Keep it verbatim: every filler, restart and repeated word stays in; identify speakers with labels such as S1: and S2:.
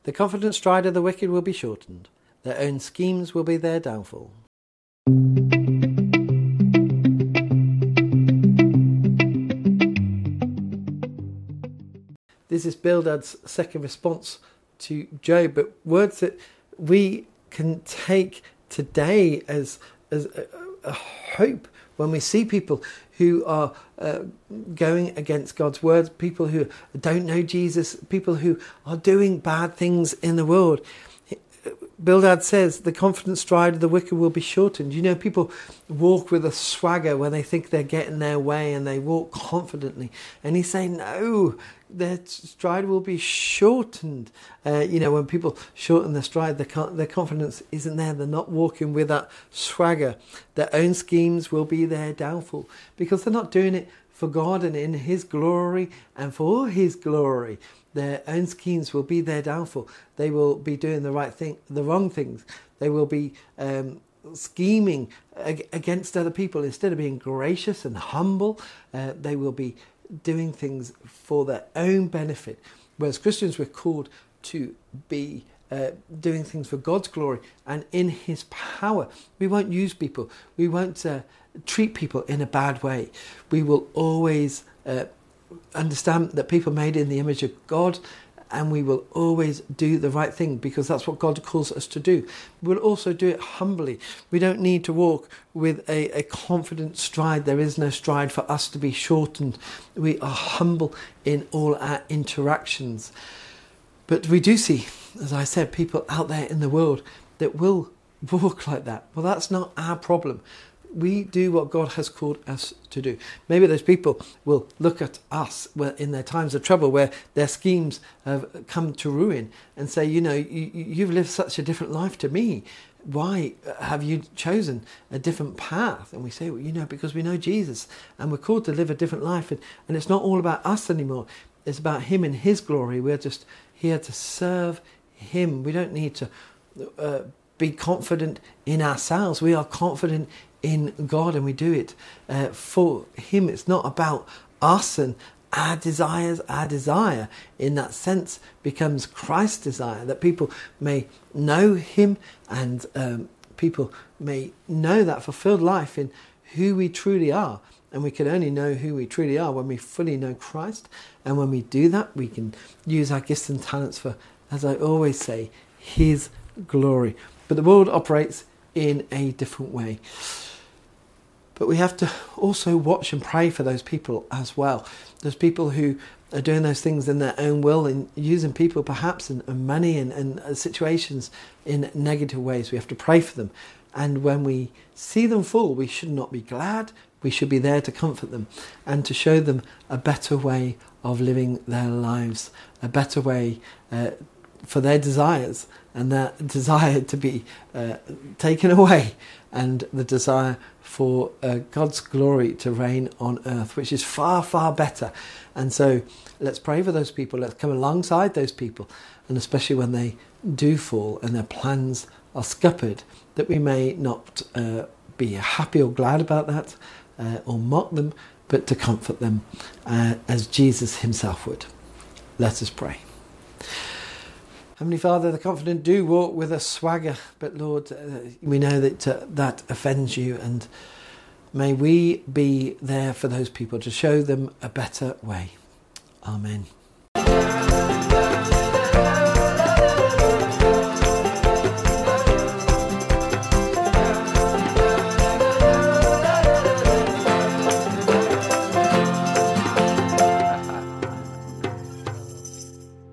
S1: The confident stride of the wicked will be shortened. Their own schemes will be their downfall. This is Bildad's second response to Job, but words that we can take today as, as a, a hope when we see people who are uh, going against God's word, people who don't know Jesus, people who are doing bad things in the world. Bildad says, the confident stride of the wicked will be shortened. You know, people walk with a swagger when they think they're getting their way, and they walk confidently. And he's saying, no, their stride will be shortened. Uh, you know, when people shorten their stride, their, their confidence isn't there. They're not walking with that swagger. Their own schemes will be their downfall, because they're not doing it for God and in his glory and for his glory. Their own schemes will be their downfall. They will be doing the right thing, the wrong things. They will be um, scheming ag- against other people. Instead of being gracious and humble, uh, they will be doing things for their own benefit. Whereas Christians, we're called to be uh, doing things for God's glory and in his power. We won't use people. We won't uh, treat people in a bad way. We will always uh, understand that people are made in the image of God, and we will always do the right thing because that's what God calls us to do. We'll also do it humbly. We don't need to walk with a, a confident stride. There is no stride for us to be shortened. We are humble in all our interactions. But we do see, as I said, people out there in the world that will walk like that. Well, that's not our problem. We do what God has called us to do. Maybe those people will look at us in their times of trouble where their schemes have come to ruin and say, you know, you, you've lived such a different life to me. Why have you chosen a different path? And we say, well, you know, because we know Jesus and we're called to live a different life. And, and it's not all about us anymore. It's about him and his glory. We're just here to serve him. We don't need to uh, be confident in ourselves. We are confident in God, and we do it uh, for him. It's not about us and our desires. Our desire in that sense becomes Christ's desire, that people may know him and um, people may know that fulfilled life in who we truly are. And we can only know who we truly are when we fully know Christ. And when we do that, we can use our gifts and talents for, as I always say, his glory. But the world operates in a different way. But we have to also watch and pray for those people as well. Those people who are doing those things in their own will and using people perhaps and, and money and, and situations in negative ways. We have to pray for them. And when we see them fall, we should not be glad. We should be there to comfort them and to show them a better way of living their lives, a better way uh, for their desires and that desire to be uh, taken away, and the desire for uh, God's glory to reign on earth, which is far, far better. And so let's pray for those people. Let's come alongside those people, and especially when they do fall and their plans are scuppered, that we may not uh, be happy or glad about that uh, or mock them, but to comfort them uh, as Jesus himself would. Let us pray. Heavenly Father, the confident do walk with a swagger, but Lord, uh, we know that uh, that offends you, and may we be there for those people to show them a better way. Amen.